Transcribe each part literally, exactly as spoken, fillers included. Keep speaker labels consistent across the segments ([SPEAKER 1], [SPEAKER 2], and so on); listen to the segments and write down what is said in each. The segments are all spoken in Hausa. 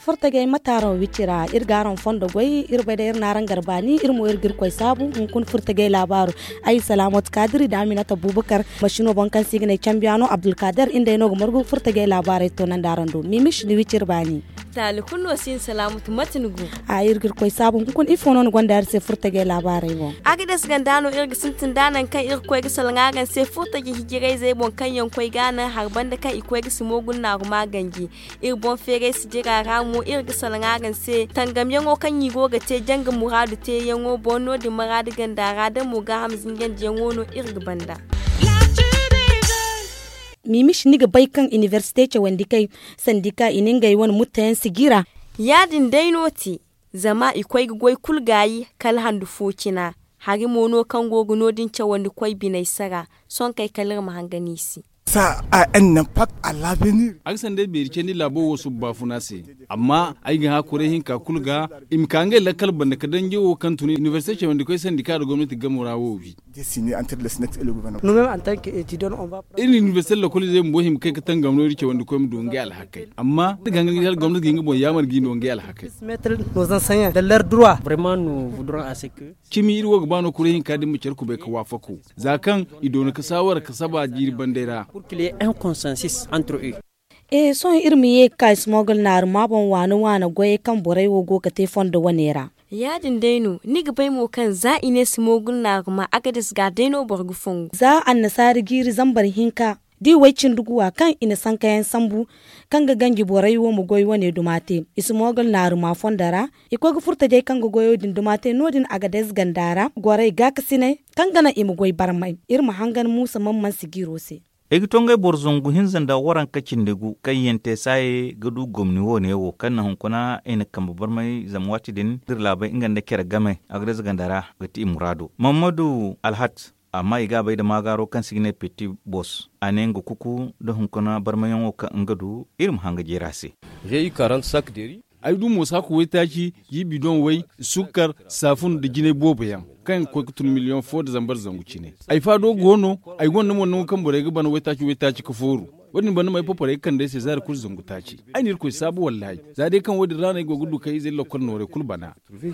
[SPEAKER 1] fortage mataro wicira irgaron fondo goy irbede ir naran garbani irmo irgir koy sabu kun fortage labaru ay salamat kadri da aminata bubakar mashino bankan signe champiano abdul kader inde no morgu fortage labarai to nan darando mimish ni wicir bani
[SPEAKER 2] tali kunno sin salamatu matnugu
[SPEAKER 1] a irgir koy sabu kun ifono gondar se fortage labarai wo
[SPEAKER 2] agades gandano irgi sintin danan kan ir koy gisalngagan se fortage hijirai zai bon kan yan koy gana harban da kan ikoy gismogun na ruma gangi ir bon fere si jira ramu ir gisalngagan se tangam yango kan yigo ga te janga muradu te yango bono di maradu gandara da mu ga hamzin gan yango no irgi banda
[SPEAKER 1] mimish niga baikan university ce wandi kai sandika ininga wani mutayen sigira
[SPEAKER 2] yadin dainoti zama ikwai goy kulgayi kal handu fokina hagi mono kan gogo nodin ce wandi kwai binai sara son kai kalir mahanganisi
[SPEAKER 3] ça a un impact à l'avenir.
[SPEAKER 4] Aksan dai bai rike ni labo wasu bafuna se amma ai ga hakure hin ka kulga imkange la kalban da kadan yewo kan tuni university wanda kai sandika da gwamnati gamura wowi
[SPEAKER 3] dessiné entre le S N E C et le gouvernement.
[SPEAKER 5] Nous même en tant qu'étudiants on va
[SPEAKER 4] in university la kulli zai mbohim kai ka tanga gamno rike wanda kai mu donge alhakai amma daga gangan gwamnati ginga bo yamar gi donge alhakai
[SPEAKER 5] mettre nos enseignants de leurs droits. Vraiment nous voudrons à ce que
[SPEAKER 4] kimi irwo gbano kure hin ka din mu cerku bai ka wafako zakan idona ka sawar ka saba jiri bandera
[SPEAKER 5] pour qu'il y ait un consensus entre eux.
[SPEAKER 1] e son irmi ye kai smogol nar mabon wani wana goye kan borai wogo ka te fondo wanera
[SPEAKER 2] yadin daino ni ga bai mo kan za ine smogol nar ma agadis ga daino borgu fongu
[SPEAKER 1] za annasari giri zambar hinka di waicin duguwa kan ina san kayan sambu kan ga gangi borai wo mu goyi wane dumate ismogol nar ma fondara iko ga furta dai kan ga goyo din dumate nodin agades gandara gorai ga kasine kan gana imu goyi barmai irma hangan musa mamman sigiro se
[SPEAKER 6] Egitonga borzongu hinzanda waran kacindegu kayente sai gadu gomni wone wo kanna hunkuna ina kamba barmai zamwati din dirlaba inganda kera game agres gandara gati murado Mamadu Alhat amma iga bai da magaro kan signe petit boss anengo kuku da hunkuna barmayan wo kan ngadu irim hanga jerase
[SPEAKER 7] j'ai eu quarante sacs de riz
[SPEAKER 4] ai du musa ku wai taki yi bidon wai sukar safun da gine bobayan kan ko tun miliyon fo da zambar zanguci ne ai fado gono ai gonnan wannan kan bore ga bana wai taki wai taki ka foru wannan bana mai fafare kan dai sai zar kul zanguta ci ai ne ko sabu wallahi za dai kan wadi rana go gudu kai zai lokon nore kul bana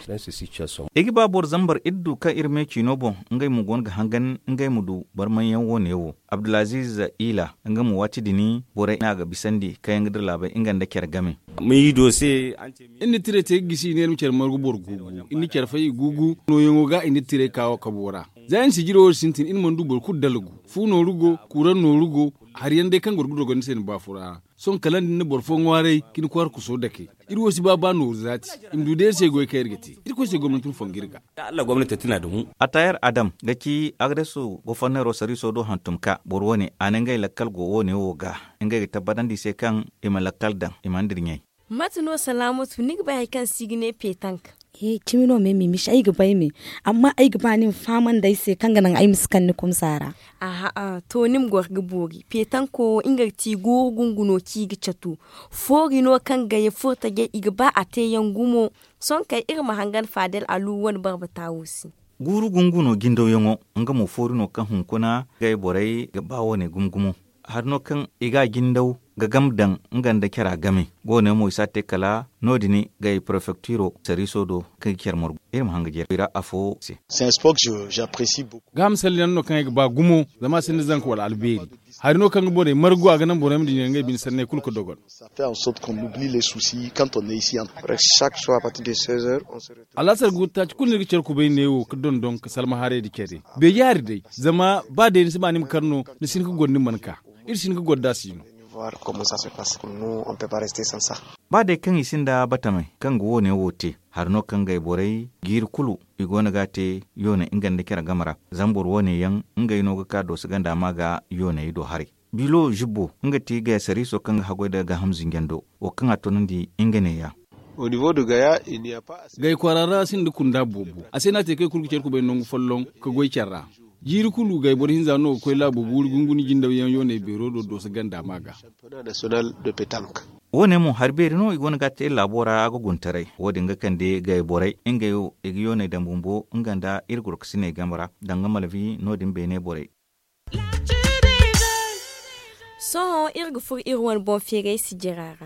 [SPEAKER 6] igi babor zambar iddu ka irme cinobo ngai mu gonga hangan ngai mu du barman yan wone wo Abdulaziz Ila ngai mu wati dini bore na ga bisandi kayan gidir labai inganda kyar game
[SPEAKER 7] mai dose
[SPEAKER 4] inni tire te gisi ne mu kyar margu bor gugu inni kyar fayi gugu no yango ga inni tire kawo kabora zayin sigiro sintin in mandu bor kuddalugu fu no rugo kuran no rugo har yande kan gurgudo gon sen ba fura son kalan ne bor fon ware kin kwar ku so dake irwo si baba no zati imdu der se goy kayar gati irko se gwamnatin fon girga
[SPEAKER 7] Allah gwamnati tana da mu
[SPEAKER 6] atayar adam gaki agresu gofanero sariso do hantumka borwone anengai lakkal go wone woga ngai tabbadan di se kan imalakal dan imandirnyai
[SPEAKER 2] matno salamatu nig bai kan signe petank
[SPEAKER 1] e kimino me mi mishi ai gaba me amma ai gaba nin faman dai sai kan ganan ai miskan ni kumsara
[SPEAKER 2] aha a to nim gorga bogi petan ko ingar ti gurgunguno ki gicatu fori no kan ga ya furta ge igba ate yangumo son kai irma hangan fadel alu won barbata wusi
[SPEAKER 6] guru gunguno gindo yongo ngamo fori no kan hunkuna gai borai ga bawo ne gumgumo har no kan iga gindau ga gamdan nganda kira game gone mo isate kala nodini gay prefecture seriso do kikiyar morgo irim hanga jira afo
[SPEAKER 8] c'est un sport que j'apprécie beaucoup
[SPEAKER 4] gam salian no kan ba gumo zama sin zan ko wal alberi har no kan bore margo aga nan bore mdi ngay bin sanne kulko dogon
[SPEAKER 8] ça fait en sorte qu'on oublie les soucis quand on est ici en chaque soir à partir de seize heures on se retrouve
[SPEAKER 4] ala sar gutta kullu rikcer ku bay newo ko don don ka salma hare di kede be yari dai zama ba de ni sibanim karno ni sin ko gonni manka ir sin ko godda sino
[SPEAKER 8] voir comment ça se passe. Nous, on peut pas rester sans ça.
[SPEAKER 6] Ba da kan isinda batame kan go ne wote har no kan gai borai gir kulu igona gate yona inganda kira gamara zambor wone yan ngai no ga do su ganda maga yona ido hari bilo jibbo ngati ga sariso kan hago daga hamzin gendo o kan atonandi ingane ya
[SPEAKER 8] au niveau de Gaya il n'y a pas
[SPEAKER 4] gai kwarara sin da kunda bobo asena te kai kurku cerku bai non follon ka goy cerra jiri kulu gai bor hinza no koy labo buri gunguni jindaw yan yone bero do do ganda maga
[SPEAKER 8] championnat national de pétanque
[SPEAKER 6] wone mo harberi no igona gatte labora ago guntarai wodi ngakande gai borai inga yo igiyone dambumbo nganda irgur ksine gamara danga malavi no dimbe ne borai
[SPEAKER 2] so irgu fur irwan bon fere si jirara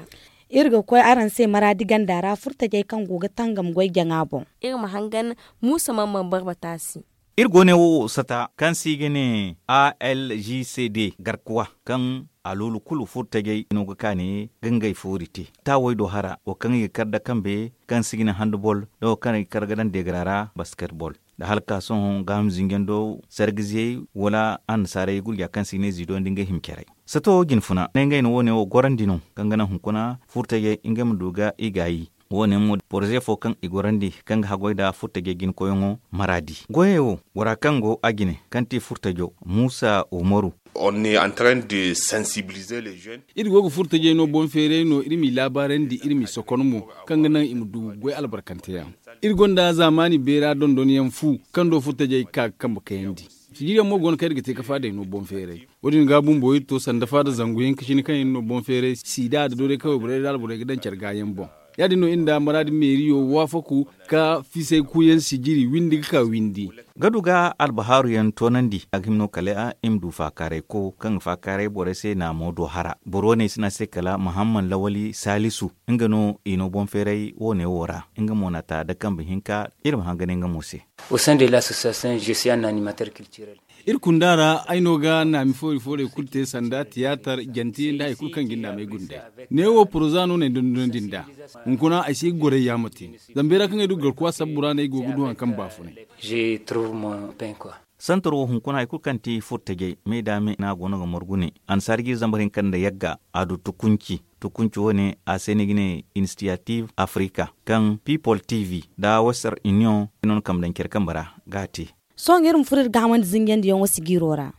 [SPEAKER 1] irga koy aran se maradi gandara furta jay kan goga tangam goy jangabo
[SPEAKER 2] irma hangan musa mamman barbatasi
[SPEAKER 6] irgone wo sata kan sigene A L G C D garkuwa kan alulu kulu furtage inoga kane gangai forite ta waido hara o kan yi karda kambe kan sigina handball do kan yi kargadan degrara basketball da halka son gam zingendo sergize wala an sare gurya kan sigine zido dinga himkere sato ginfuna nengai no wone o gorandino kangana hunkuna furtage ingam duga igayi wone mo projet fo kan igorandi kan hagoida furtage gin koyongo maradi goyewo wara kango agine kanti furtajo Musa Umaru.
[SPEAKER 9] On est en train de sensibiliser les jeunes.
[SPEAKER 4] Iri gogo furtaje no bon fere no irmi labaran di irmi sokonomo kan nan imdu goy albarkanteya iri gonda zamani bera don don yan fu kan do furtaje ka kan bakayandi fijira mo gon kayr gite ka fada no bon fere wodin gabun boy to sanda fada zanguyen kishin kan no bon fere sida da dore kawai bure dal bure gidan cargayen bon yadi no inda maradi meriyo wafaku ka fise kuyen sijiri windi ka windi
[SPEAKER 6] gaduga albaharu yan tonandi agimno kale a imdu fakare ko kan fakare bore se na modo hara borone sina se kala Muhammad Lawali Salisu ingano ino bon ferei wone wora inga monata da kan bihinka irin hangane nga mose
[SPEAKER 5] au sein de l'association je suis un animateur culturel.
[SPEAKER 4] irkundara ainoga na mi fori fori kulte sanda tiyatar janti nda ikul kan ginda mai gunde newo prozano ne dundun dinda nkuna aishi gore yamati zambera kan edu garkuwa sabura ne gogudu an kan bafune
[SPEAKER 5] je trouve mon pain quoi.
[SPEAKER 6] santoro hunkuna ikul kanti furtage me dame na gono ga morgune an sargi zambarin kan da yagga adu tukunci tukunci wone a senegine initiative africa kan people tv da western union non kam dan kirkan bara gati
[SPEAKER 1] son irin furir gaman zingen diyon wasu girora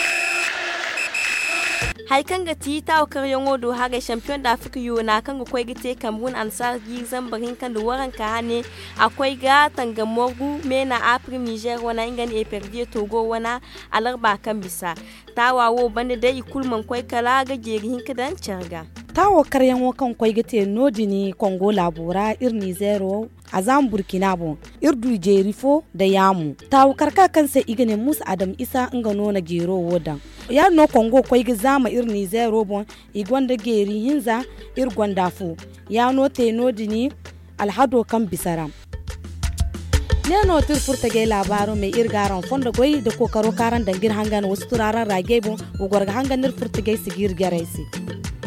[SPEAKER 2] haikan ga tita o karyon wodo haga champion da Afrika yo na kan ga koy gite Cameroon ansar gi zambarin kan da waran ka hane akwai ga tanga morgu mena Afrim Niger wana ingan e perdier Togo wana alarba kan bisa tawawo bande dai kulman koy kala ga jerihin kadan charga
[SPEAKER 1] tawo karyan wakan koy gite nodini Congo labora irni zero azam Burkina bon irdu jerifo da yamu tawo karka kansa igane Musa Adam Isa ingano na gero wodan ya no Congo koy ga zama irni zero bon igwanda geri hinza irgwanda fu ya no te nodini alhado kan bisaram neno tir furta gay labaro me irgaran fonda goy de kokaro karan dangir hangan wasu turaran rage bon ugorga hangan nir furta gay sigir garaisi